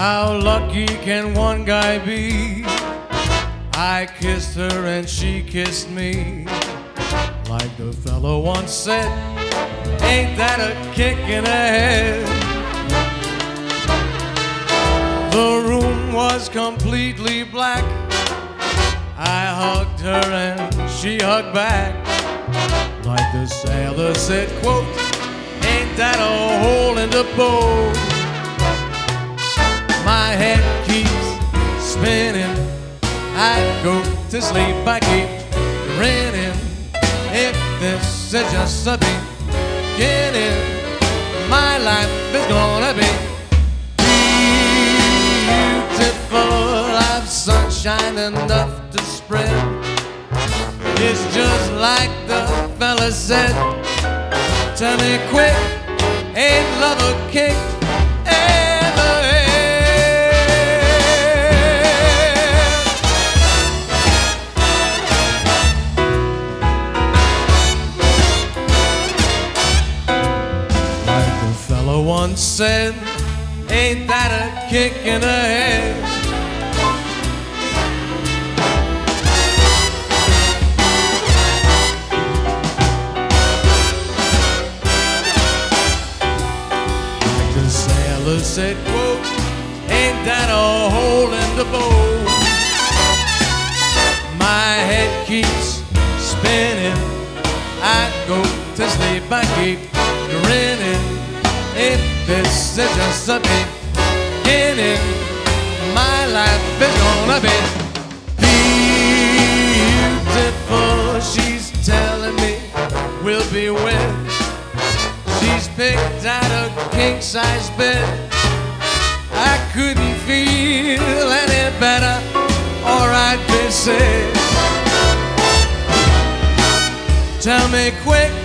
How lucky can one guy be? I kissed her and she kissed me. Like the fellow once said, ain't that a kick in the head? The room was completely black. I hugged her and she hugged back. Like the sailor said, quote, ain't that a hole in the boat? My head keeps spinning. I go to sleep, I keep grinning. If this is just a beginning, my life is gonna be beautiful. I've sunshine enough to spread. It's just like the fella said. Tell me quick, ain't love a kick? Once said, ain't that a kick in the head? Like the sailor said, quote, ain't that a hole in the boat? My head keeps spinning. I go to sleep, I keep grinning. If this is just a beginning, my life is gonna be beautiful. She's telling me we'll be wed. She's picked out a king-size bed. I couldn't feel any better, or I'd be sick. Tell me quick,